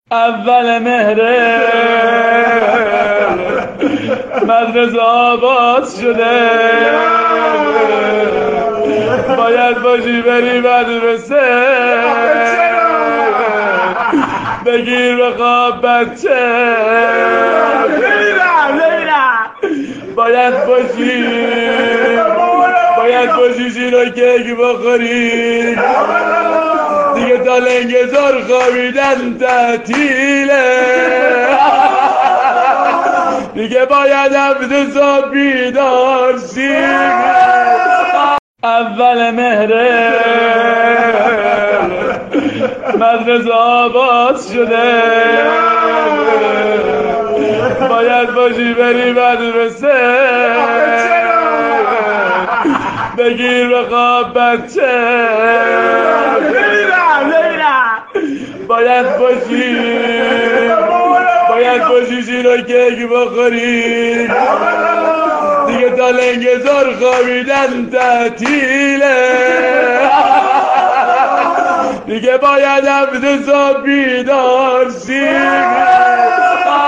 اول مهره مدرسه آباد شده، باید باشی بری مدرسه، بگیر بخواب بچه، باید باشی شیر و کیک بخوری دیگه، تا لنگزار خوابیدن تعطیله دیگه، باید هفته صبح بیدار شی. اول مهره مدرسه آباد شده، باید باشی بری مدرسه، بگیر بخواب بچه، باید باشی شیر و کیک بخوری دیگه، تا لنگزار خوابیدن تعطیله دیگه، باید هفته صبح بیدار شی.